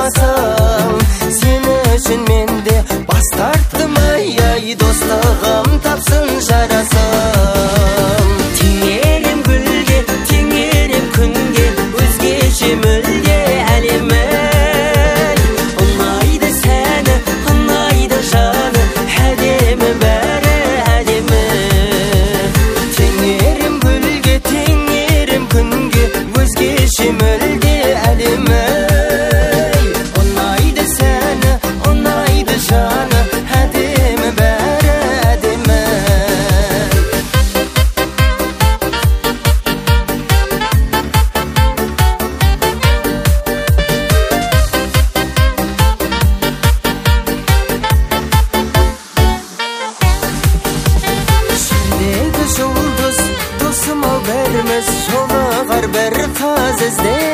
жарасың. Сені үшін менде бас тарттым, ай достығым тапсын жарасың. Теңерем гүлге, теңерем күнге, өзгеше мүлде әлемі. Ұнайды сәні, ұнайды жаны, әдемі бәрі әдемі. Теңерем гүлге, теңерем күнге, өзгеше мүлде әлемі. Ұнайды сәні, ұнайды жаны, әдемі бәрі әдемі. Жердегі жұлдыз, досым ау бәріміз, жолығар бір қыз іздеп.